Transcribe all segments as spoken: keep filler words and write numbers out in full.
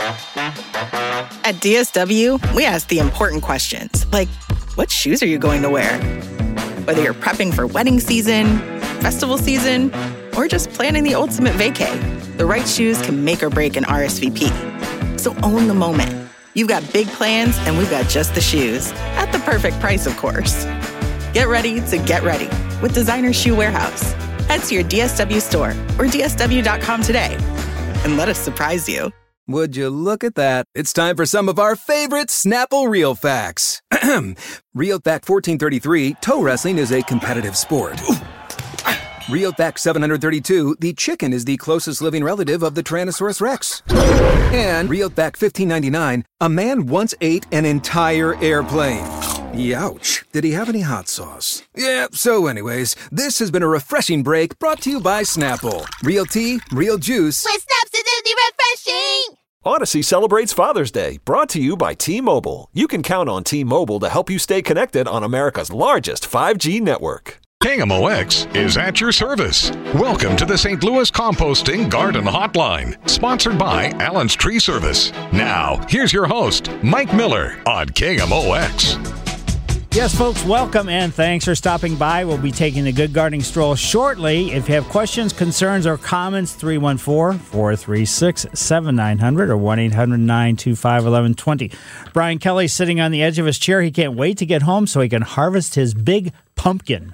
At D S W, we ask the important questions, like, what shoes are you going to wear? Whether you're prepping for wedding season, festival season, or just planning the ultimate vacay, the right shoes can make or break an R S V P. So own the moment. You've got big plans, and we've got just the shoes. At the perfect price, of course. Get ready to get ready with Designer Shoe Warehouse. Head to your D S W store or D S W dot com today and let us surprise you. Would you look at that? It's time for some of our favorite Snapple Real Facts. Real Fact fourteen thirty-three, toe wrestling is a competitive sport. Real Fact seven hundred thirty-two, the chicken is the closest living relative of the Tyrannosaurus Rex. And Real Fact fifteen ninety-nine, a man once ate an entire airplane. Youch. Did he have any hot sauce? Yeah, so anyways, this has been a refreshing break brought to you by Snapple. Real tea, real juice. With Snaps, it's refreshing! Odyssey celebrates Father's Day, brought to you by T-Mobile. You can count on T-Mobile to help you stay connected on America's largest five G network. K M O X is at your service. Welcome to the Saint Louis Composting Garden Hotline, sponsored by Allen's Tree Service. Now, here's your host, Mike Miller on K M O X. Yes, folks, welcome and thanks for stopping by. We'll be taking a good gardening stroll shortly. If you have questions, concerns, or comments, three one four, four three six, seven nine zero zero or one eight hundred, nine two five, one one two zero. Brian Kelly's sitting on the edge of his chair. He can't wait to get home so he can harvest his big pumpkin.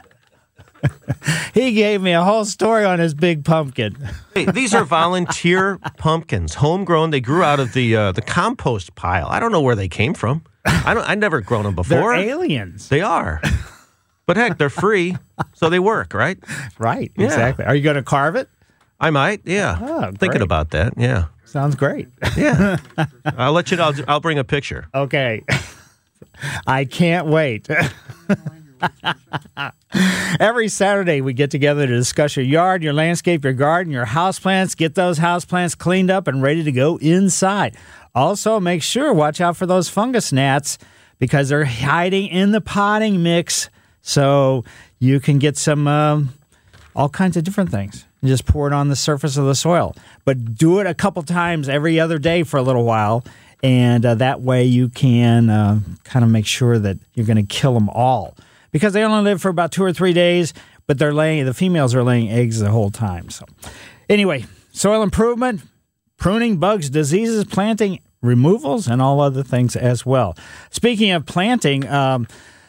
He gave me a whole story on his big pumpkin. Hey, these are volunteer pumpkins, homegrown. They grew out of the uh, the compost pile. I don't know where they came from. I don't. I've never grown them before. They're aliens. They are. But heck, they're free, so they work, right? Right, Yeah. exactly. Are you going to carve it? I might, yeah. Oh, Thinking great. about that, yeah. Sounds great. Yeah. I'll let you know. I'll, I'll bring a picture. Okay. I can't wait. Every Saturday, we get together to discuss your yard, your landscape, your garden, your houseplants. Get those houseplants cleaned up and ready to go inside. Also, make sure, watch out for those fungus gnats because they're hiding in the potting mix. So you can get some, um, all kinds of different things. You just pour it on the surface of the soil. But do it a couple times every other day for a little while. And uh, that way you can uh, kind of make sure that you're going to kill them all. Because they only live for about two or three days, but they're laying, the females are laying eggs the whole time. So anyway, soil improvement, pruning, bugs, diseases, planting, removals, and all other things as well. Speaking of planting, um,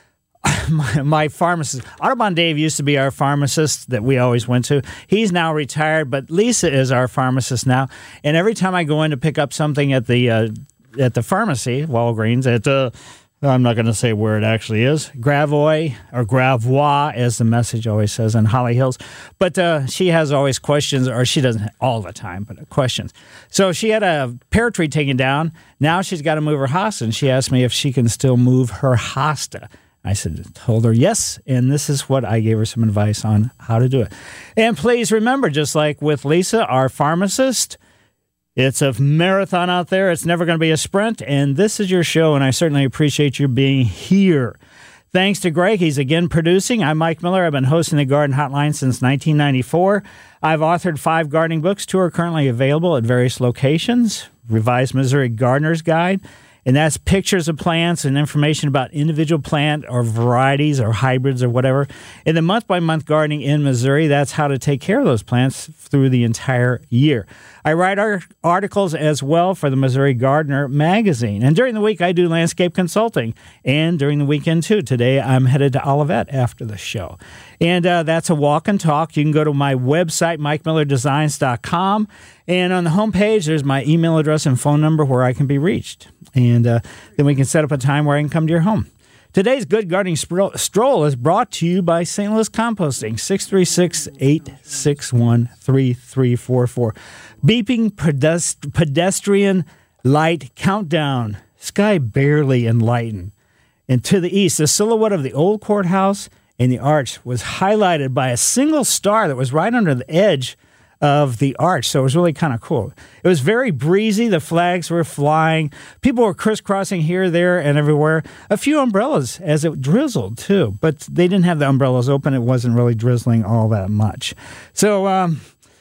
my, my pharmacist, Audubon Dave used to be our pharmacist that we always went to. He's now retired, but Lisa is our pharmacist now. And every time I go in to pick up something at the uh, at the pharmacy, Walgreens, at the I'm not going to say where it actually is, Gravois, or Gravois, as the message always says in Holly Hills. But uh, she has always questions, or she doesn't all the time, but questions. So she had a pear tree taken down. Now she's got to move her hosta, and she asked me if she can still move her hosta. I said, told her yes, and this is what I gave her some advice on how to do it. And please remember, just like with Lisa, our pharmacist, it's a marathon out there. It's never going to be a sprint. And this is your show, and I certainly appreciate you being here. Thanks to Greg. He's again producing. I'm Mike Miller. I've been hosting the Garden Hotline since nineteen ninety-four. I've authored five gardening books. Two are currently available at various locations. Revised Missouri Gardener's Guide. And that's pictures of plants and information about individual plant or varieties or hybrids or whatever. In the month-by-month gardening in Missouri, that's how to take care of those plants through the entire year. I write articles as well for the Missouri Gardener magazine. And during the week, I do landscape consulting. And during the weekend, too. Today, I'm headed to Olivet after the show. And uh, that's a walk and talk. You can go to my website, mike miller designs dot com. And on the homepage, there's my email address and phone number where I can be reached. And uh, then we can set up a time where I can come to your home. Today's Good Gardening Stroll is brought to you by Saint Louis Composting, six three six, eight six one, three three four four. Beeping pedest- pedestrian light countdown, sky barely enlightened. And to the east, the silhouette of the old courthouse and the arch was highlighted by a single star that was right under the edge of the arch, so it was really kind of cool. It was very breezy. The flags were flying. People were crisscrossing here, there, and everywhere. A few umbrellas as it drizzled, too, but they didn't have the umbrellas open. It wasn't really drizzling all that much. So um,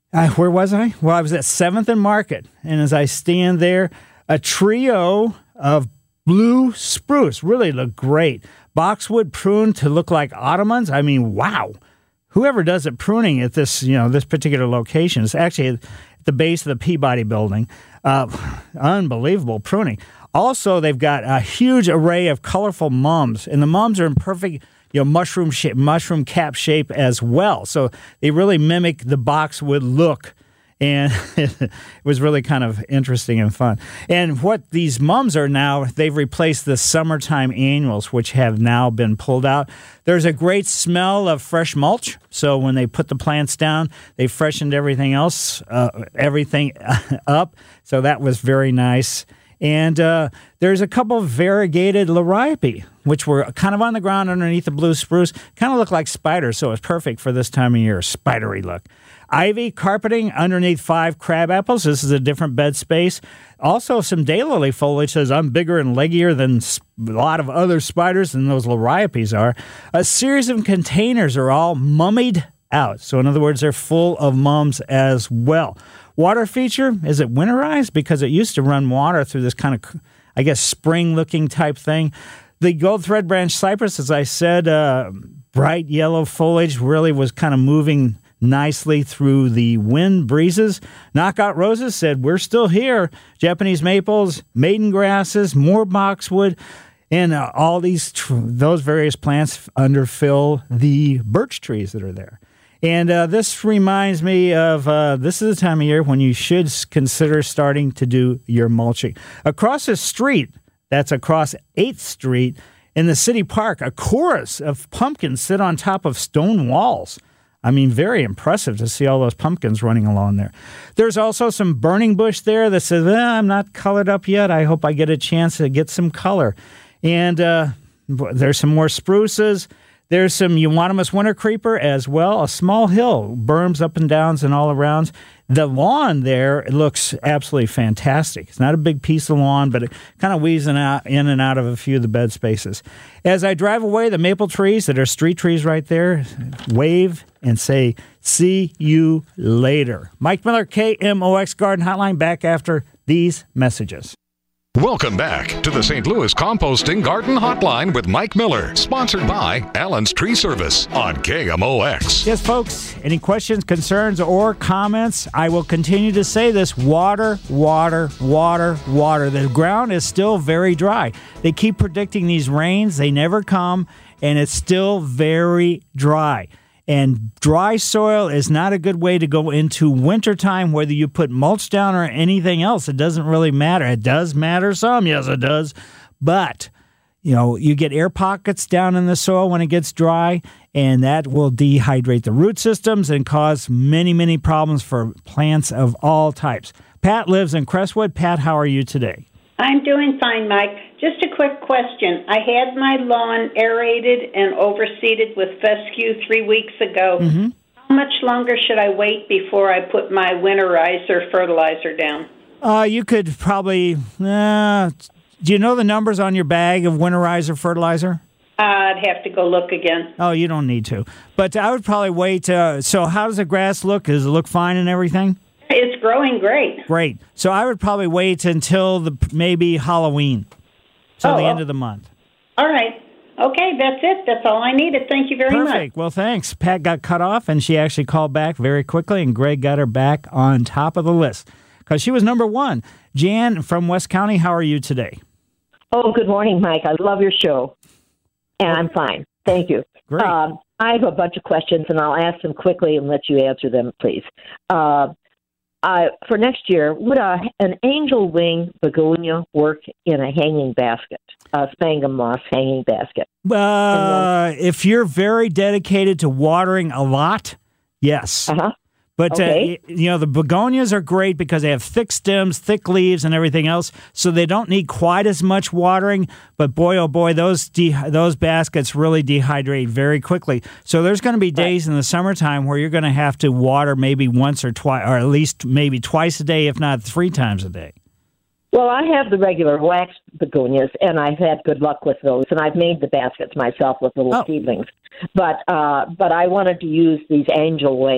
Uh, where was I? Well, I was at seventh and Market, and as I stand there, a trio of blue spruce really look great. Boxwood pruned to look like ottomans. I mean, wow. Whoever does it pruning at this, you know, this particular location is actually at the base of the Peabody building. Uh, unbelievable pruning. Also, they've got a huge array of colorful mums, and the mums are in perfect, you know, mushroom shape, mushroom cap shape as well. So they really mimic the boxwood look. And it was really kind of interesting and fun. And what these mums are now, they've replaced the summertime annuals, which have now been pulled out. There's a great smell of fresh mulch. So when they put the plants down, they freshened everything else, uh, everything up. So that was very nice. And uh, there's a couple of variegated liriope, which were kind of on the ground underneath the blue spruce. Kind of look like spiders, so it's perfect for this time of year, spidery look. Ivy carpeting underneath five crab apples. This is a different bed space. Also, some daylily foliage says, I'm bigger and leggier than a lot of other spiders than those liriopes are. A series of containers are all mummied out. So in other words, they're full of mums as well. Water feature, is it winterized? Because it used to run water through this kind of, I guess, spring-looking type thing. The gold thread branch cypress, as I said, uh, bright yellow foliage really was kind of moving nicely through the wind breezes. Knockout roses said, we're still here. Japanese maples, maiden grasses, more boxwood, and uh, all these, tr- those various plants underfill the birch trees that are there. And uh, this reminds me of, uh, this is the time of year when you should consider starting to do your mulching. Across the street, that's across eighth Street, in the city park, a chorus of pumpkins sit on top of stone walls. I mean, very impressive to see all those pumpkins running along there. There's also some burning bush there that says, eh, I'm not colored up yet. I hope I get a chance to get some color. And uh, there's some more spruces. There's some euonymus winter creeper as well. A small hill, berms up and downs and all around. The lawn there looks absolutely fantastic. It's not a big piece of lawn, but it kind of weaves in, out, in and out of a few of the bed spaces. As I drive away, the maple trees that are street trees right there wave and say, see you later. Mike Miller, K M O X Garden Hotline, back after these messages. Welcome back to the Saint Louis Composting Garden Hotline with Mike Miller, sponsored by Allen's Tree Service on K M O X. Yes, folks, any questions, concerns, or comments? I will continue to say this. Water, water, water, water. The ground is still very dry. They keep predicting these rains. They never come, and it's still very dry. And dry soil is not a good way to go into wintertime, whether you put mulch down or anything else. It doesn't really matter. It does matter some. Yes, it does. But, you know, you get air pockets down in the soil when it gets dry, and that will dehydrate the root systems and cause many, many problems for plants of all types. Pat lives in Crestwood. Pat, how are you today? I'm doing fine, Mike. Just a quick question. I had my lawn aerated and overseeded with fescue three weeks ago. Mm-hmm. How much longer should I wait before I put my winterizer fertilizer down? Uh, you could probably, uh, do you know the numbers on your bag of winterizer fertilizer? Uh, I'd have to go look again. Oh, you don't need to. But I would probably wait. Uh, so how does the grass look? Does it look fine and everything? It's growing great. Great. So I would probably wait until the maybe Halloween, till oh, the end of the month. All right. Okay, that's it. That's all I needed. Thank you very Perfect. much. Perfect. Well, thanks. Pat got cut off, and she actually called back very quickly, and Greg got her back on top of the list because she was number one. Jan from West County, how are you today? Oh, good morning, Mike. I love your show, and I'm fine. Thank you. Great. Um, I have a bunch of questions, and I'll ask them quickly and let you answer them, please. Uh, Uh, for next year, would a, an angel wing begonia work in a hanging basket, a sphagnum moss hanging basket? Uh, then, if you're very dedicated to watering a lot, yes. Uh-huh. But, okay. uh, you know, the begonias are great because they have thick stems, thick leaves, and everything else, so they don't need quite as much watering. But, boy, oh, boy, those de- those baskets really dehydrate very quickly. So there's going to be days right. in the summertime where you're going to have to water maybe once or twice, or at least maybe twice a day, if not three times a day. Well, I have the regular wax begonias, and I've had good luck with those, and I've made the baskets myself with little oh. seedlings. But uh, but I wanted to use these angel wing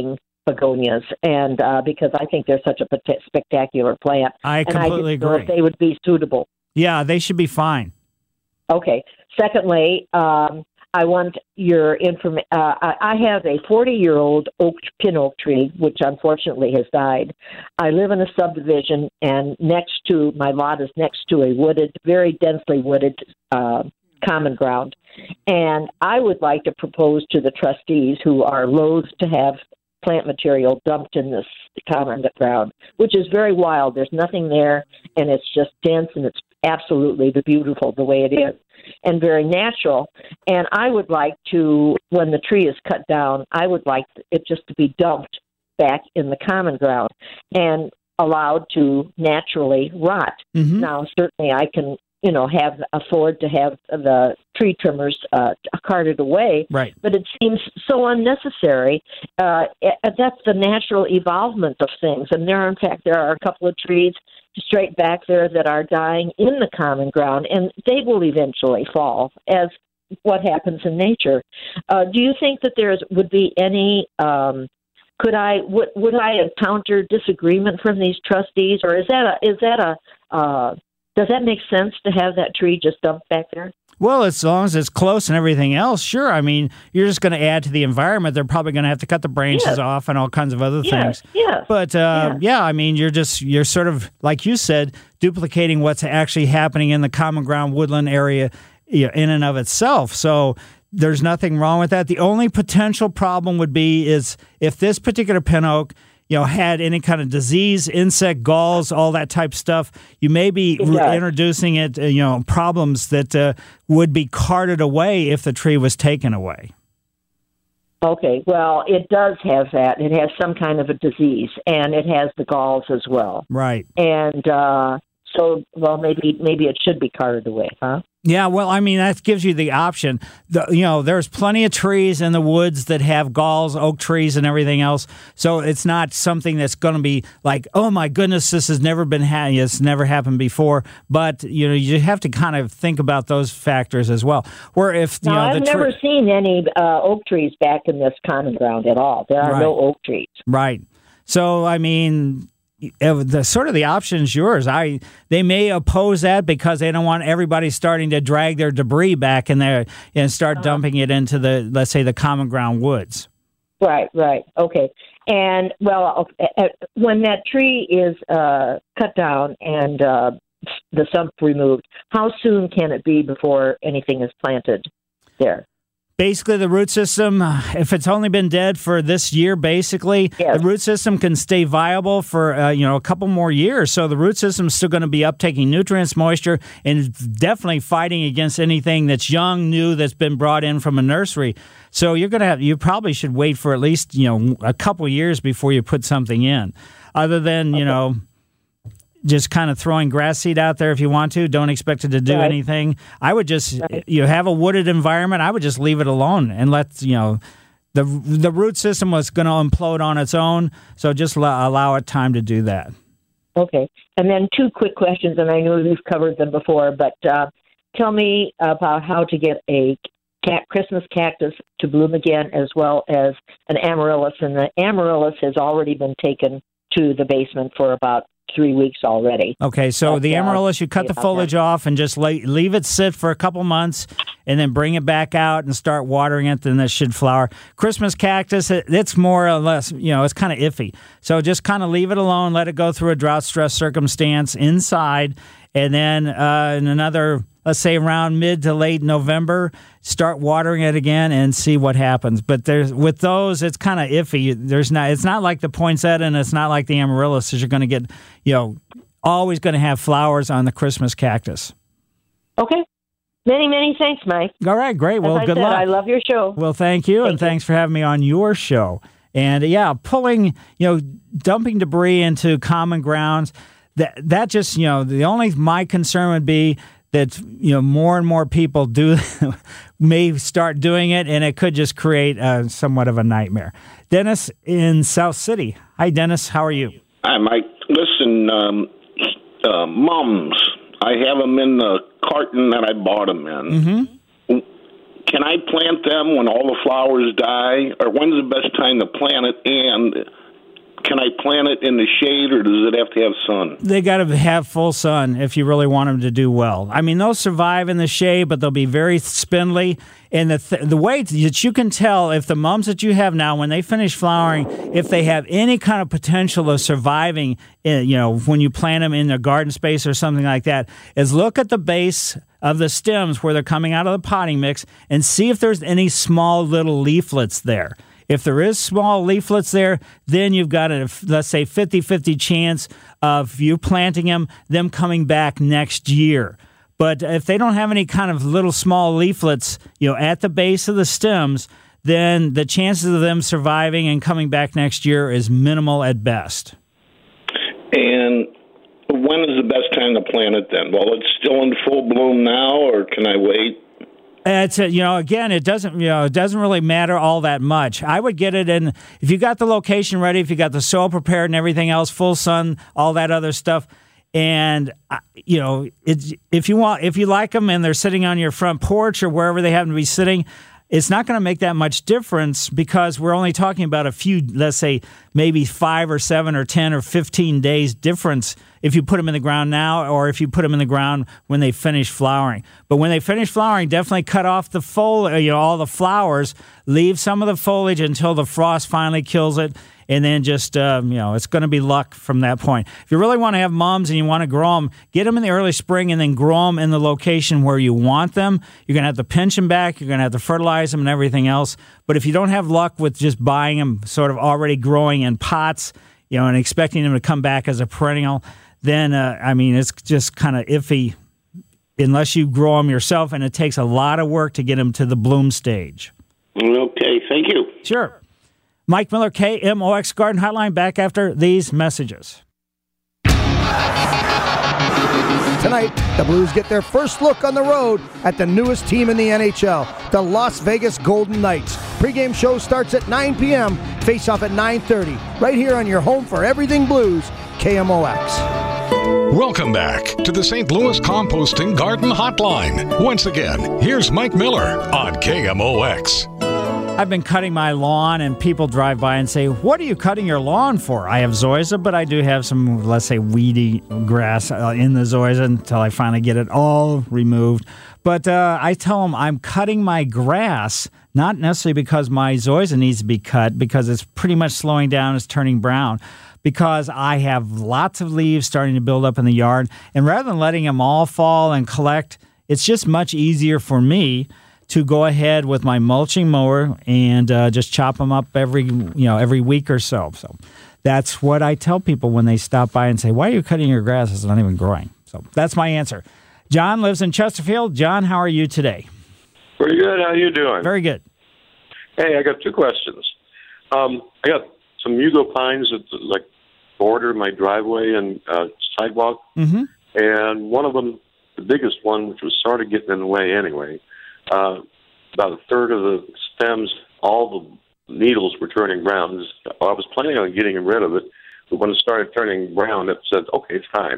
begonias, and uh, because I think they're such a pat- spectacular plant. I completely and I didn't know agree. if they would be suitable. Yeah, they should be fine. Okay. Secondly, um, I want your information. Uh, I I have a forty-year-old oak pin oak tree, which unfortunately has died. I live in a subdivision, and next to my lot is next to a wooded, very densely wooded uh, common ground. And I would like to propose to the trustees, who are loath to have plant material dumped in this common ground, which is very wild. There's nothing there, and it's just dense, and it's absolutely beautiful the way it is, and very natural. And I would like to, when the tree is cut down, I would like it just to be dumped back in the common ground and allowed to naturally rot. Mm-hmm. Now, certainly I can, you know, have afford to have the tree trimmers uh, carted away, Right. but it seems so unnecessary. Uh, that's the natural evolvement of things. And there, in fact, there are a couple of trees straight back there that are dying in the common ground, and they will eventually fall, as what happens in nature. Uh, do you think that there would be any? Um, could I would would I encounter disagreement from these trustees, or is that a is that a uh, does that make sense to have that tree just dumped back there? Well, as long as it's close and everything else, sure. I mean, you're just going to add to the environment. They're probably going to have to cut the branches Yes. off and all kinds of other Yes, things. yes, But, uh, yes. yeah, I mean, you're just, you're sort of, like you said, duplicating what's actually happening in the common ground woodland area, you know, in and of itself. So there's nothing wrong with that. The only potential problem would be is if this particular pin oak, you know, had any kind of disease, insect, galls, all that type stuff, you may be It re- does. introducing it, uh, you know, problems that uh, would be carted away if the tree was taken away. Okay, well, it does have that. It has some kind of a disease, and it has the galls as well. Right. And uh, so, well, maybe maybe it should be carted away, huh? Yeah, well, I mean, that gives you the option. The, you know, there's plenty of trees in the woods that have galls, oak trees, and everything else. So it's not something that's going to be like, oh my goodness, this has never been ha- it's never happened before. But you know, you have to kind of think about those factors as well. Where if you No, know, I've the never tree, seen any uh, oak trees back in this common ground at all. There are Right. no oak trees. right? So I mean. The sort of the option is yours. I they may oppose that because they don't want everybody starting to drag their debris back in there and start Uh-huh. dumping it into the, let's say, the common ground woods. Right, right. Okay. And, well, uh, when that tree is uh, cut down and uh, the stump removed, how soon can it be before anything is planted there? Basically, the root system, if it's only been dead for this year, basically, Yes. the root system can stay viable for uh, you know a couple more years. So the root system is still going to be uptaking nutrients, moisture, and definitely fighting against anything that's young, new, that's been brought in from a nursery. So you're going to have, you probably should wait for at least you know a couple years before you put something in. Other than you know. Just kind of throwing grass seed out there if you want to. Don't expect it to do Right. anything. I would just, Right. you have a wooded environment. I would just leave it alone and let, you know, the the root system was going to implode on its own. So just allow, allow it time to do that. Okay. And then two quick questions, and I know we've covered them before, but uh, tell me about how to get a cat, Christmas cactus to bloom again, as well as an amaryllis. And the amaryllis has already been taken to the basement for about three weeks already. Okay, so But, the uh, amaryllis, you cut the yeah, foliage off and just lay, leave it sit for a couple months and then bring it back out and start watering it, then it should flower. Christmas cactus, it, it's more or less, you know, it's kind of iffy. So just kind of leave it alone, let it go through a drought stress circumstance inside, and then uh, in another, let's say around mid to late November, start watering it again and see what happens. But there's with those, it's kind of iffy. There's not, it's not like the poinsettia and it's not like the amaryllis. You're going to get, you know, always going to have flowers on the Christmas cactus. Okay. Many, many thanks, Mike. All right, great. Well, As I good said, luck. I love your show. Well, thank you, Thank and you. thanks for having me on your show. And yeah, pulling, you know, dumping debris into common grounds. That that just, you know, the only my concern would be that you know more and more people do may start doing it, and it could just create uh, somewhat of a nightmare. Dennis in South City. Hi, Dennis. How are you? Hi, Mike. Listen, um, uh, mums, I have them in the carton that I bought them in. Mm-hmm. can I plant them when all the flowers die, or when's the best time to plant it? And can I plant it in the shade, or does it have to have sun? They got to have full sun if you really want them to do well. I mean, they'll survive in the shade, but they'll be very spindly. And the th- the way that you can tell if the mums that you have now, when they finish flowering, if they have any kind of potential of surviving, in, you know, when you plant them in a garden space or something like that, is look at the base of the stems where they're coming out of the potting mix and see if there's any small little leaflets there. If there is small leaflets there, then you've got a, let's say, fifty-fifty chance of you planting them, them coming back next year. But if they don't have any kind of little small leaflets, you know, at the base of the stems, then the chances of them surviving and coming back next year is minimal at best. And when is the best time to plant it then? Well, it's still in full bloom now, or can I wait? It's a, you know, again, it doesn't, you know, it doesn't really matter all that much. I would get it in, if you got the location ready, if you got the soil prepared and everything else, full sun, all that other stuff. And, you know, it's, if you want, if you like them and they're sitting on your front porch or wherever they happen to be sitting, it's not going to make that much difference because we're only talking about a few, let's say, maybe five or seven or ten or fifteen days difference if you put them in the ground now or if you put them in the ground when they finish flowering. But when they finish flowering, definitely cut off the foliage, you know, all the flowers, leave some of the foliage until the frost finally kills it. And then just, um, you know, it's going to be luck from that point. If you really want to have mums and you want to grow them, get them in the early spring and then grow them in the location where you want them. You're going to have to pinch them back. You're going to have to fertilize them and everything else. But if you don't have luck with just buying them sort of already growing in pots, you know, and expecting them to come back as a perennial, then, uh, I mean, it's just kind of iffy unless you grow them yourself. And it takes a lot of work to get them to the bloom stage. Okay, thank you. Sure. Mike Miller, K M O X Garden Hotline, back after these messages. Tonight, the Blues get their first look on the road at the newest team in the N H L, the Las Vegas Golden Knights. Pre-game show starts at nine p.m., face-off at nine thirty, right here on your home for everything Blues, K M O X. Welcome back to the Saint Louis Composting Garden Hotline. Once again, here's Mike Miller on K M O X. I've been cutting my lawn, and people drive by and say, what are you cutting your lawn for? I have zoysia, but I do have some, let's say, weedy grass uh, in the zoysia until I finally get it all removed. But uh, I tell them I'm cutting my grass, not necessarily because my zoysia needs to be cut, because it's pretty much slowing down, it's turning brown, because I have lots of leaves starting to build up in the yard. And rather than letting them all fall and collect, it's just much easier for me to go ahead with my mulching mower and uh, just chop them up every, you know, every week or so. So that's what I tell people when they stop by and say, why are you cutting your grass? It's not even growing. So that's my answer. John lives in Chesterfield. John, how are you today? Pretty good. How are you doing? Very good. Hey, I got two questions. Um, I got some Mugo pines that like border my driveway and uh, sidewalk. Mm-hmm. And one of them, the biggest one, which was sort of getting in the way anyway, Uh, about a third of the stems, all the needles were turning brown. I was planning on getting rid of it, but when it started turning brown, it said, okay, it's time.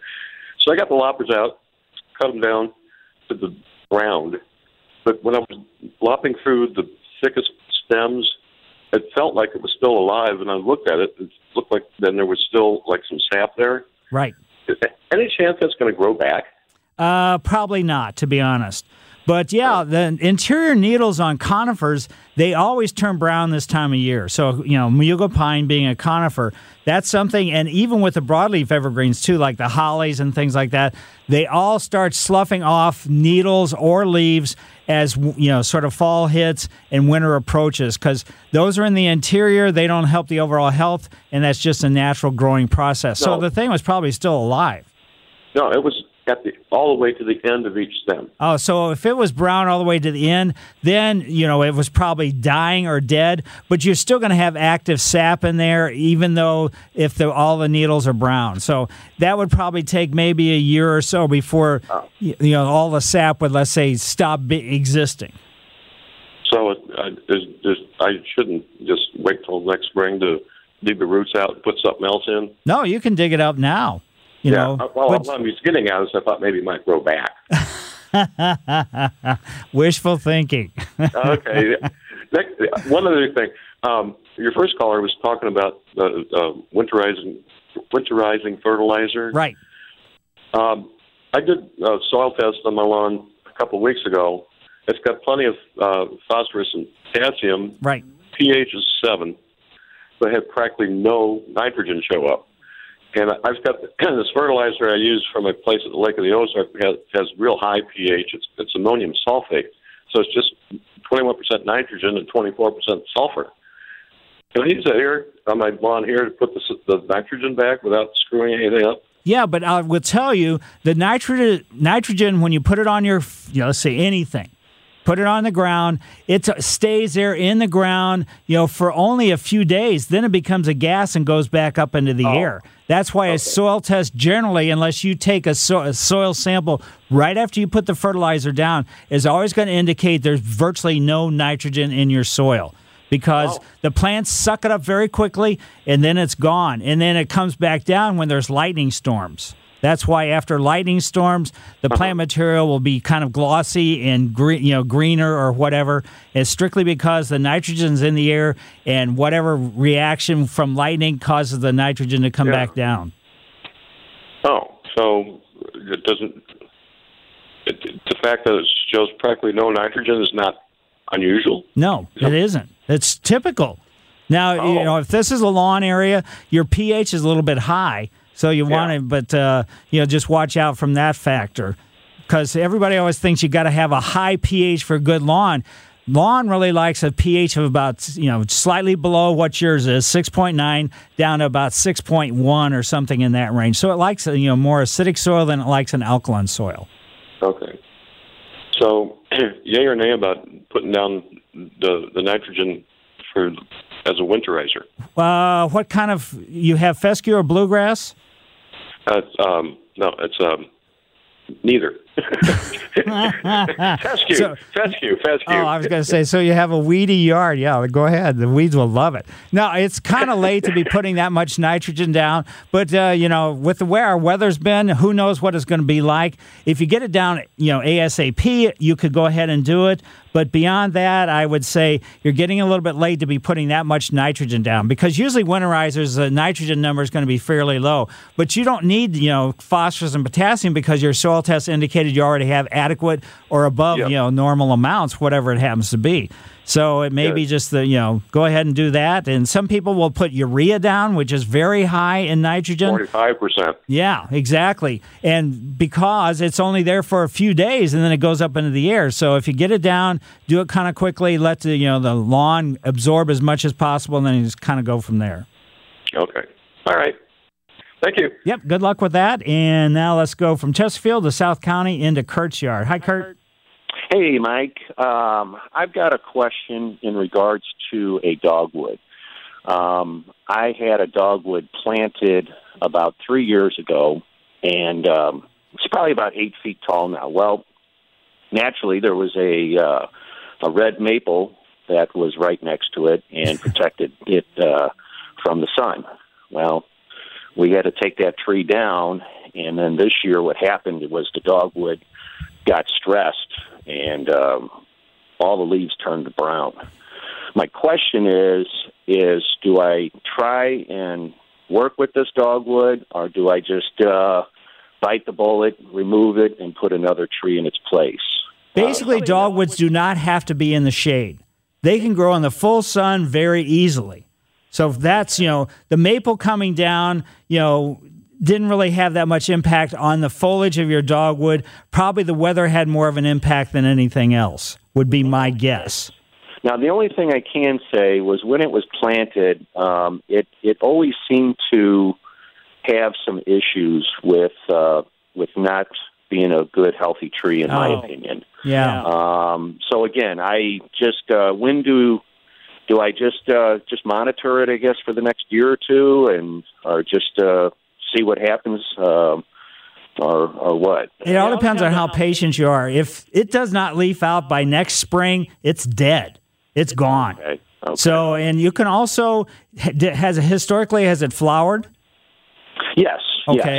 So I got the loppers out, cut them down to the ground. But when I was lopping through the thickest stems, it felt like it was still alive, and I looked at it, it looked like then there was still like some sap there. Right. Any chance that's going to grow back? Uh, probably not, to be honest. But, yeah, the interior needles on conifers, they always turn brown this time of year. So, you know, Mugo pine being a conifer, that's something, and even with the broadleaf evergreens, too, like the hollies and things like that, they all start sloughing off needles or leaves as, you know, sort of fall hits and winter approaches, because those are in the interior, they don't help the overall health, and that's just a natural growing process. No. So the thing was probably still alive. No, it was at the all the way to the end of each stem. Oh, so if it was brown all the way to the end, then, you know, it was probably dying or dead, but you're still going to have active sap in there, even though if the, all the needles are brown. So that would probably take maybe a year or so before, oh. you know, all the sap would, let's say, stop be- existing. So it, uh, there's, there's, I shouldn't just wait till next spring to dig the roots out and put something else in? No, you can dig it up now. You yeah, know, well, but, what I was getting at is I thought maybe it might grow back. Wishful thinking. Okay. Next, one other thing. Um, your first caller was talking about uh, uh, winterizing, winterizing fertilizer. Right. Um, I did a soil test on my lawn a couple of weeks ago. It's got plenty of uh, phosphorus and potassium. Right. pH is seven, but had practically no nitrogen show up. And I've got this fertilizer I use from a place at the Lake of the Ozark has, has real high pH. It's, it's ammonium sulfate. So it's just twenty-one percent nitrogen and twenty-four percent sulfur. Can I use that here on my lawn here to put the, the nitrogen back without screwing anything up? Yeah, but I will tell you, the nitrogen, nitrogen when you put it on your, you know, let's say anything, put it on the ground, it stays there in the ground, you know, for only a few days. Then it becomes a gas and goes back up into the oh. air. That's why okay. a soil test generally, unless you take a, so, a soil sample right after you put the fertilizer down, is always going to indicate there's virtually no nitrogen in your soil. Because oh. the plants suck it up very quickly, and then it's gone. And then it comes back down when there's lightning storms. That's why after lightning storms, the uh-huh. plant material will be kind of glossy and green, you know, greener or whatever. It's strictly because the nitrogen's in the air, and whatever reaction from lightning causes the nitrogen to come yeah. back down. Oh, so it doesn't. It, the fact that it shows practically no nitrogen is not unusual? No, it isn't. It's typical. Now, oh. you know, if this is a lawn area, your pH is a little bit high, so you want yeah. to, but, uh, you know, just watch out from that factor. Because everybody always thinks you got to have a high pH for a good lawn. Lawn really likes a pH of about, you know, slightly below what yours is, six point nine, down to about six point one or something in that range. So it likes, you know, more acidic soil than it likes an alkaline soil. Okay. So, yay or nay about putting down the the nitrogen for as a winterizer? Uh, what kind of, you have fescue or bluegrass? Uh, um, no, it's um, neither. fescue, so, fescue, fescue. Oh, I was going to say, so you have a weedy yard. Yeah, go ahead. The weeds will love it. No, it's kind of late to be putting that much nitrogen down, but, uh, you know, with the way our weather's been, who knows what it's going to be like. If you get it down, you know, ASAP, you could go ahead and do it. But beyond that, I would say you're getting a little bit late to be putting that much nitrogen down, because usually winterizers, the nitrogen number is going to be fairly low. But you don't need, you know, phosphorus and potassium because your soil test indicated you already have adequate or above, yep. you know, normal amounts, whatever it happens to be. So it may Good. be just the, you know, go ahead and do that. And some people will put urea down, which is very high in nitrogen. forty-five percent. Yeah, exactly. And because it's only there for a few days and then it goes up into the air. So if you get it down, do it kind of quickly, let the, you know, the lawn absorb as much as possible, and then you just kind of go from there. Okay. All right. Thank you. Yep, good luck with that. And now let's go from Chesterfield to South County into Kurt's yard. Hi, Kurt. Hey, Mike. Um, I've got a question in regards to a dogwood. Um, I had a dogwood planted about three years ago, and um, it's probably about eight feet tall now. Well, naturally, there was a uh, a red maple that was right next to it and protected it uh, from the sun. Well, we had to take that tree down, and then this year what happened was the dogwood got stressed, and um, all the leaves turned to brown. My question is, is do I try and work with this dogwood, or do I just uh, bite the bullet, remove it, and put another tree in its place? Basically, uh, dogwoods do not have to be in the shade. They can grow in the full sun very easily. So if that's, you know, the maple coming down, you know, didn't really have that much impact on the foliage of your dogwood. Probably the weather had more of an impact than anything else, would be my guess. Now, the only thing I can say was when it was planted, um, it, it always seemed to have some issues with uh, with not being a good, healthy tree, in oh. my opinion. Yeah. Um, so, again, I just, uh, when do... Do I just uh, just monitor it, I guess, for the next year or two, and or just uh, see what happens, uh, or or what? It all depends on how patient you are. If it does not leaf out by next spring, it's dead. It's gone. Okay. Okay. So, and you can also has it historically has it flowered? Yes. Okay. Yes.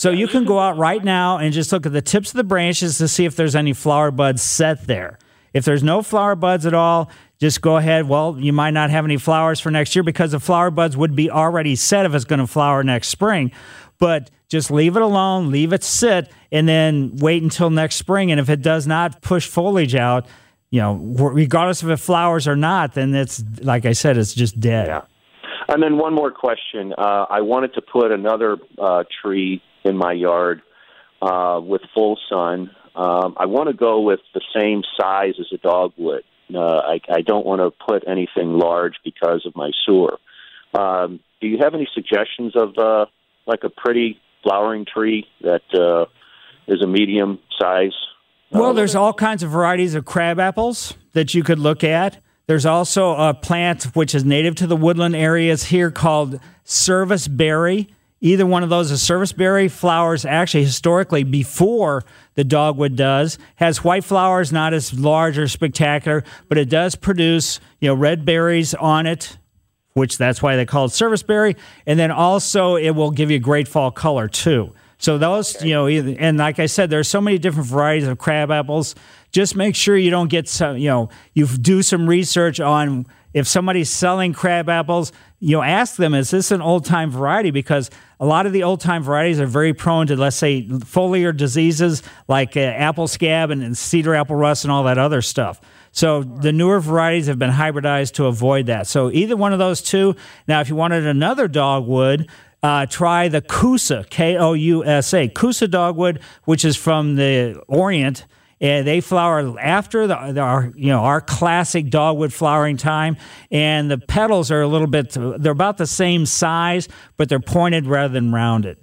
So you can go out right now and just look at the tips of the branches to see if there's any flower buds set there. If there's no flower buds at all, just go ahead. Well, you might not have any flowers for next year because the flower buds would be already set if it's going to flower next spring. But just leave it alone, leave it sit, and then wait until next spring. And if it does not push foliage out, you know, regardless if it flowers or not, then it's, like I said, it's just dead. Yeah. And then one more question. Uh, I wanted to put another uh, tree in my yard uh, with full sun. Um, I want to go with the same size as a dogwood. Uh, I, I don't want to put anything large because of my sewer. Um, do you have any suggestions of uh, like a pretty flowering tree that uh, is a medium size? Well, there's all kinds of varieties of crab apples that you could look at. There's also a plant which is native to the woodland areas here called service berry. Either one of those, a service berry flowers actually historically before the dogwood does, has white flowers, not as large or spectacular, but it does produce, you know, red berries on it, which that's why they call it service berry. And then also it will give you great fall color too. So those, you know, and like I said, there's so many different varieties of crab apples. Just make sure you don't get some, you know, you do some research on if somebody's selling crab apples, you know, ask them, is this an old-time variety? Because a lot of the old-time varieties are very prone to, let's say, foliar diseases like uh, apple scab and, and cedar apple rust and all that other stuff. So the newer varieties have been hybridized to avoid that. So either one of those two. Now, if you wanted another dogwood, uh, try the Kousa, K O U S A, Kousa dogwood, which is from the Orient. And they flower after the, the, our, you know, our classic dogwood flowering time, and the petals are a little bit, they're about the same size, but they're pointed rather than rounded.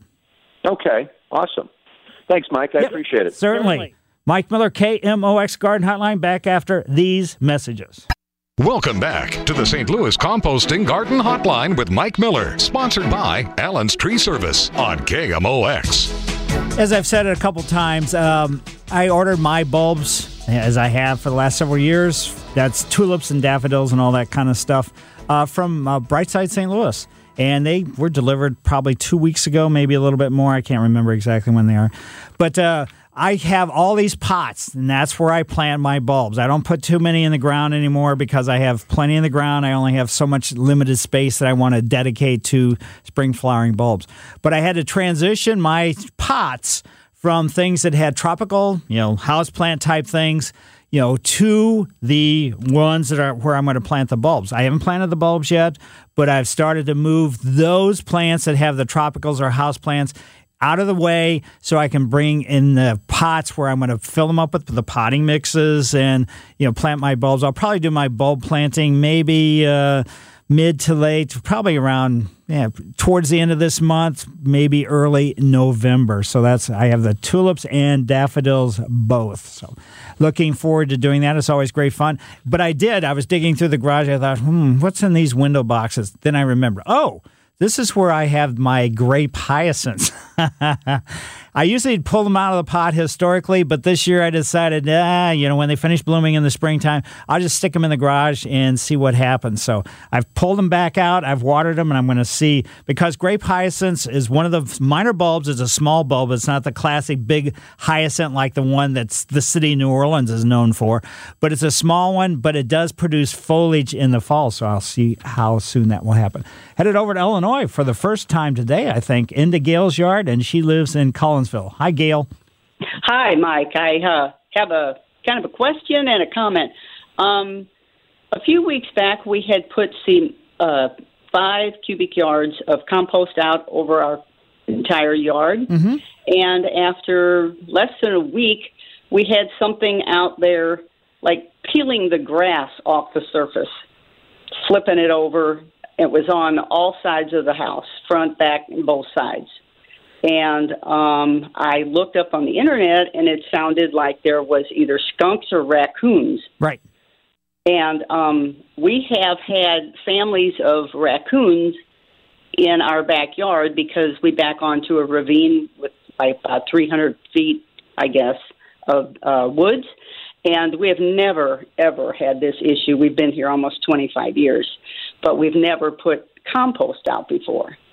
Okay, awesome. Thanks, Mike. I yep, appreciate it. Certainly. certainly. Mike Miller, K M O X Garden Hotline, back after these messages. Welcome back to the Saint Louis Composting Garden Hotline with Mike Miller, sponsored by Allen's Tree Service on K M O X. As I've said it a couple times, um, I ordered my bulbs, as I have for the last several years. That's tulips and daffodils and all that kind of stuff uh, from uh, Brightside Saint Louis. And they were delivered probably two weeks ago, maybe a little bit more. I can't remember exactly when they are. But uh, I have all these pots, and that's where I plant my bulbs. I don't put too many in the ground anymore because I have plenty in the ground. I only have so much limited space that I want to dedicate to spring flowering bulbs. But I had to transition my pots from things that had tropical, you know, houseplant type things, you know, to the ones that are where I'm going to plant the bulbs. I haven't planted the bulbs yet, but I've started to move those plants that have the tropicals or houseplants out of the way so I can bring in the pots where I'm going to fill them up with the potting mixes and, you know, plant my bulbs. I'll probably do my bulb planting maybe uh, mid to late, probably around, yeah, towards the end of this month, maybe early November. So that's, I have the tulips and daffodils both. So looking forward to doing that. It's always great fun. But I did, I was digging through the garage. I thought, hmm, what's in these window boxes? Then I remember, oh, this is where I have my grape hyacinths. I usually pull them out of the pot historically, but this year I decided, ah, you know, when they finish blooming in the springtime, I'll just stick them in the garage and see what happens. So I've pulled them back out, I've watered them, and I'm going to see, because grape hyacinths is one of the minor bulbs. It's a small bulb. It's not the classic big hyacinth like the one that's the city of New Orleans is known for, but it's a small one, but it does produce foliage in the fall, so I'll see how soon that will happen. Headed over to Illinois for the first time today, I think, into Gail's yard, and she lives in Collinsville. Hi, Gail. Hi, Mike. I uh, have a kind of a question and a comment. Um, a few weeks back, we had put some uh, five cubic yards of compost out over our entire yard. Mm-hmm. And after less than a week, we had something out there like peeling the grass off the surface, flipping it over. It was on all sides of the house, front, back, and both sides. And um, I looked up on the internet, and it sounded like there was either skunks or raccoons. Right. And um, we have had families of raccoons in our backyard because we back onto a ravine with like about three hundred feet, I guess, of uh, woods. And we have never, ever had this issue. We've been here almost twenty-five years, but we've never put compost out before.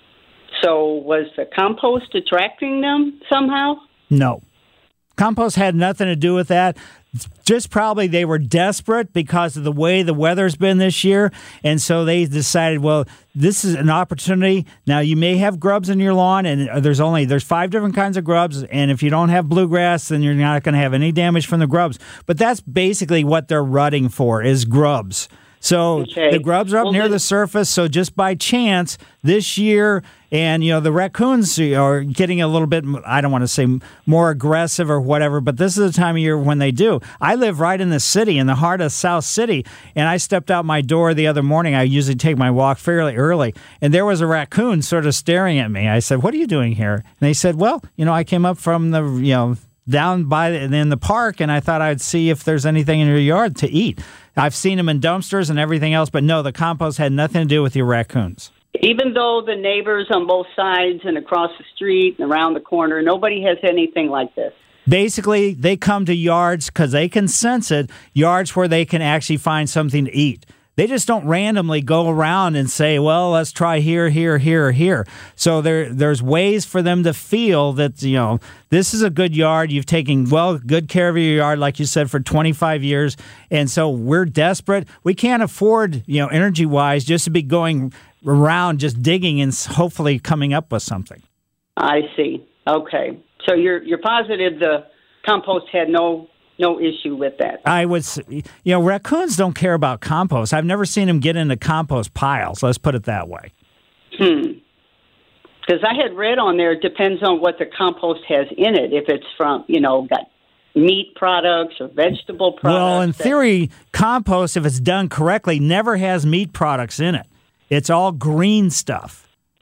So was the compost attracting them somehow? No. Compost had nothing to do with that. Just probably they were desperate because of the way the weather's been this year. And so they decided, well, this is an opportunity. Now, you may have grubs in your lawn, and there's only there's five different kinds of grubs. And if you don't have bluegrass, then you're not going to have any damage from the grubs. But that's basically what they're rutting for, is grubs. So Okay. the grubs are up Well, near then- the surface. So just by chance this year, and you know the raccoons are getting a little bit, I don't want to say more aggressive or whatever, but this is the time of year when they do. I live right in the city, in the heart of South City, and I stepped out my door the other morning. I usually take my walk fairly early, and there was a raccoon sort of staring at me. I said, "What are you doing here?" And they said, "Well, you know, I came up from the, you know, down by the, in the park, and I thought I'd see if there's anything in your yard to eat." I've seen them in dumpsters and everything else, but no, the compost had nothing to do with your raccoons. Even though the neighbors on both sides and across the street and around the corner, nobody has anything like this. Basically, they come to yards because they can sense it, yards where they can actually find something to eat. They just don't randomly go around and say, well, let's try here, here, here, or here. So there, there's ways for them to feel that, you know, this is a good yard. You've taken, well, good care of your yard, like you said, for twenty-five years. And so we're desperate. We can't afford, you know, energy-wise, just to be going around just digging and hopefully coming up with something. I see. Okay. So you're you're positive the compost had no no issue with that. I would, s- you know, raccoons don't care about compost. I've never seen them get into compost piles. Let's put it that way. Hmm. Because I had read on there, it depends on what the compost has in it. If it's from, you know, got meat products or vegetable products. Well, in that- theory, compost, if it's done correctly, never has meat products in it. It's all green stuff.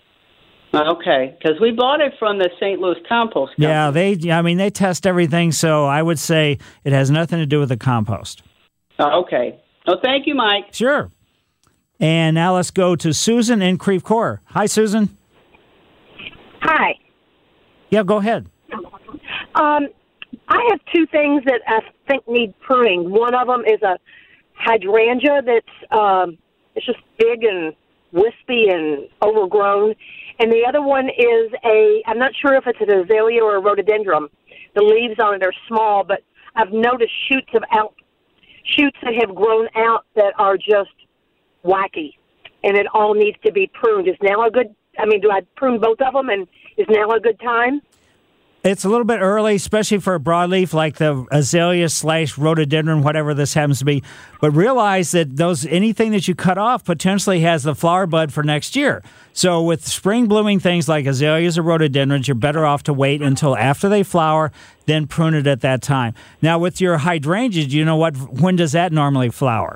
Okay, because we bought it from the Saint Louis Compost Company. Yeah, they. I mean, they test everything, so I would say it has nothing to do with the compost. Oh, okay. Well, thank you, Mike. Sure. And now let's go to Susan in Creve Coeur. Hi, Susan. Hi. Yeah, go ahead. Um, I have two things that I think need pruning. One of them is a hydrangea that's um, it's just big and wispy and overgrown. And the other one is a, I'm not sure if it's an azalea or a rhododendron. The leaves on it are small, but I've noticed shoots of out, shoots that have grown out that are just wacky. And it all needs to be pruned. Is now a good, I mean, do I prune both of them, and is now a good time? It's a little bit early, especially for a broadleaf like the azalea slash rhododendron, whatever this happens to be. But realize that those anything that you cut off potentially has the flower bud for next year. So with spring blooming things like azaleas or rhododendrons, you're better off to wait until after they flower, then prune it at that time. Now with your hydrangeas, do you know what? When does that normally flower?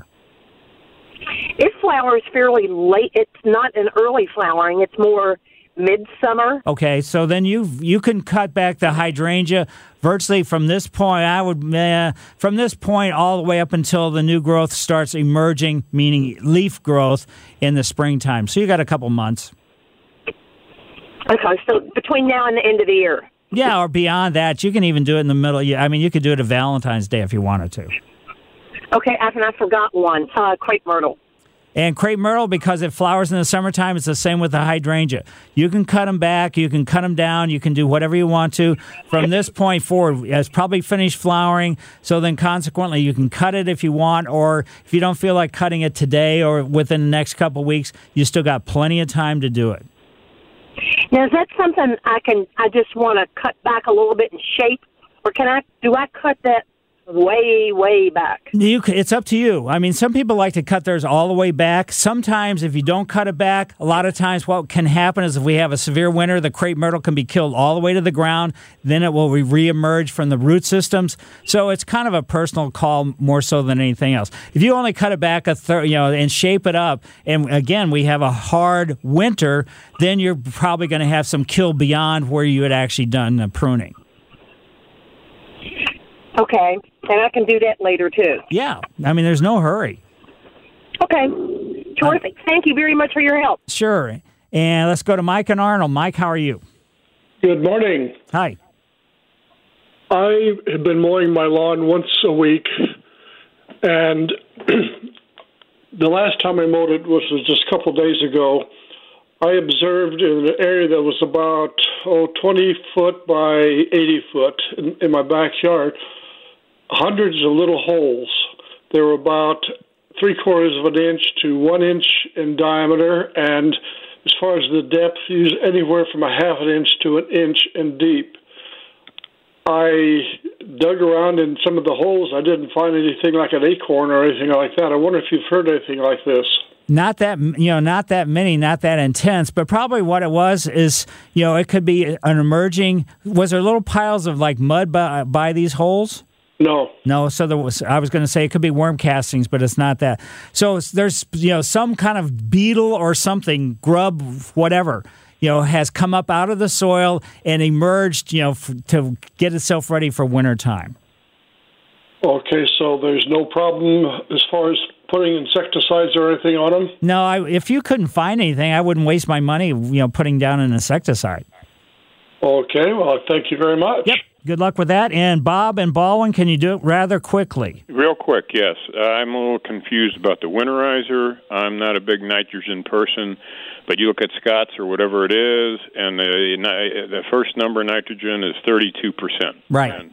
It flowers fairly late. It's not an early flowering. It's more midsummer. Okay, so then you you can cut back the hydrangea virtually from this point. I would uh, from this point all the way up until the new growth starts emerging, meaning leaf growth in the springtime. So you got a couple months. Okay, so between now and the end of the year. Yeah, or beyond that, you can even do it in the middle. Yeah, I mean, you could do it at Valentine's Day if you wanted to. Okay, I, and I forgot one. Uh, crepe myrtle. And crepe myrtle, because it flowers in the summertime, it's the same with the hydrangea. You can cut them back, you can cut them down, you can do whatever you want to. From this point forward, it's probably finished flowering, so then consequently you can cut it if you want, or if you don't feel like cutting it today or within the next couple of weeks, you still got plenty of time to do it. Now, is that something I can, I just want to cut back a little bit in shape, or can I, do I cut that way, way back? You, c- it's up to you. I mean, some people like to cut theirs all the way back. Sometimes if you don't cut it back, a lot of times what can happen is if we have a severe winter, the crepe myrtle can be killed all the way to the ground. Then it will re- reemerge from the root systems. So it's kind of a personal call more so than anything else. If you only cut it back a third, you know, and shape it up, and again, we have a hard winter, then you're probably going to have some kill beyond where you had actually done the pruning. Okay, and I can do that later, too. Yeah. I mean, there's no hurry. Okay, terrific. Thank you very much for your help. Sure. And let's go to Mike and Arnold. Mike, how are you? Good morning. Hi. I have been mowing my lawn once a week, and the last time I mowed it was just a couple days ago. I observed in an area that was about, oh, twenty foot by eighty foot in, in my backyard, hundreds of little holes. They were about three quarters of an inch to one inch in diameter, and as far as the depth, used anywhere from a half an inch to an inch in deep. I dug around in some of the holes. I didn't find anything like an acorn or anything like that. I wonder if you've heard anything like this. Not that, you know, not that many, not that intense, but probably what it was is, you know, it could be an emerging. Was there little piles of like mud by, by these holes? No. No, so there was, I was going to say it could be worm castings, but it's not that. So it's, there's, you know, some kind of beetle or something, grub, whatever, you know, has come up out of the soil and emerged, you know, f- to get itself ready for wintertime. Okay, so there's no problem as far as putting insecticides or anything on them? No, I, if you couldn't find anything, I wouldn't waste my money, you know, putting down an insecticide. Okay, well, thank you very much. Yep. Good luck with that. And Bob and Baldwin, can you do it rather quickly? Real quick, yes. Uh, I'm a little confused about the winterizer. I'm not a big nitrogen person, but you look at Scott's or whatever it is, and the, the first number nitrogen is thirty-two percent. Right. And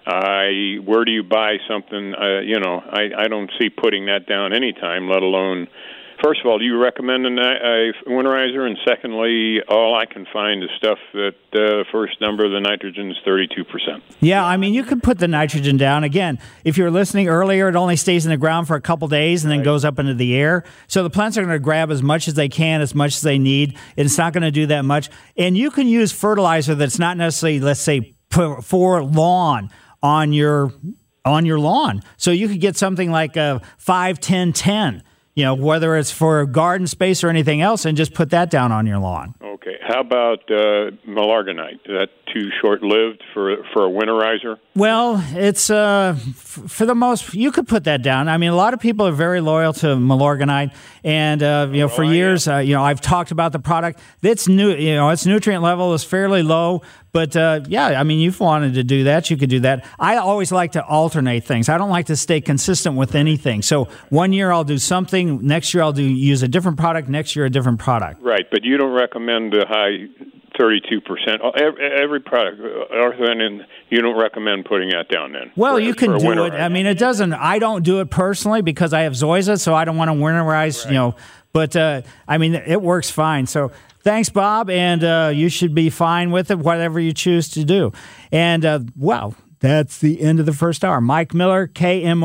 I, where do you buy something? Uh, you know, I, I don't see putting that down anytime, let alone. First of all, do you recommend a, a winterizer? And secondly, all I can find is stuff that the uh, first number of the nitrogen is thirty-two percent. Yeah, I mean, you could put the nitrogen down. Again, if you were listening earlier, it only stays in the ground for a couple days and then right. goes up into the air. So the plants are going to grab as much as they can, as much as they need. And it's not going to do that much. And you can use fertilizer that's not necessarily, let's say, for lawn on your on your lawn. So you could get something like a five ten ten. You know, whether it's for garden space or anything else, and just put that down on your lawn. Okay. How about uh, Milorganite? Is that too short-lived for for a winterizer? Well, it's uh, f- for the most. You could put that down. I mean, a lot of people are very loyal to Milorganite, and uh, you know, for oh, years, uh, you know, I've talked about the product. It's new. You know, its nutrient level is fairly low. But, uh, yeah, I mean, you've wanted to do that. You could do that. I always like to alternate things. I don't like to stay consistent with anything. So one year I'll do something. Next year I'll do use a different product. Next year a different product. Right, but you don't recommend a high thirty-two percent. Every, every product, Arthur, you don't recommend putting that down then? Well, for, you can do it. I mean, it doesn't. I don't do it personally because I have Zoysia, so I don't want to winterize, right. you know. But, uh, I mean, it works fine. So thanks, Bob, and uh, you should be fine with it, whatever you choose to do. And, uh, wow, that's the end of the first hour. Mike Miller, K M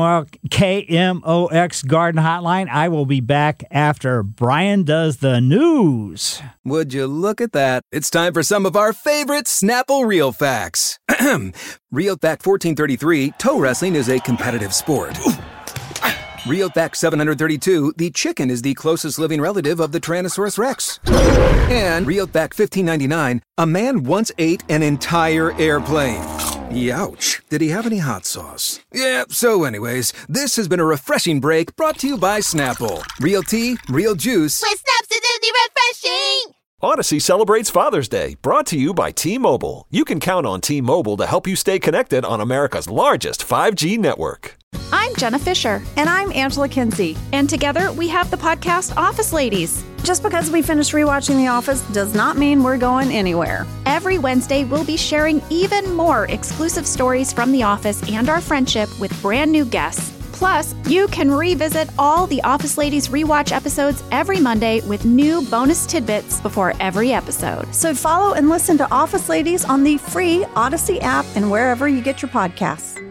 O X Garden Hotline. I will be back after Brian does the news. Would you look at that? It's time for some of our favorite Snapple Real Facts. Real Fact fourteen thirty-three, toe wrestling is a competitive sport. Real Fact seven hundred thirty-two, the chicken is the closest living relative of the Tyrannosaurus Rex. And Real Fact fifteen ninety-nine, a man once ate an entire airplane. Youch. Did he have any hot sauce? Yeah, so anyways, this has been a refreshing break brought to you by Snapple. Real tea, real juice. With Snaps, it's refreshing! Odyssey celebrates Father's Day, brought to you by T-Mobile. You can count on T-Mobile to help you stay connected on America's largest five G network. I'm Jenna Fisher. And I'm Angela Kinsey. And together we have the podcast Office Ladies. Just because we finished rewatching The Office does not mean we're going anywhere. Every Wednesday, we'll be sharing even more exclusive stories from The Office and our friendship with brand new guests. Plus, you can revisit all the Office Ladies rewatch episodes every Monday with new bonus tidbits before every episode. So follow and listen to Office Ladies on the free Odyssey app and wherever you get your podcasts.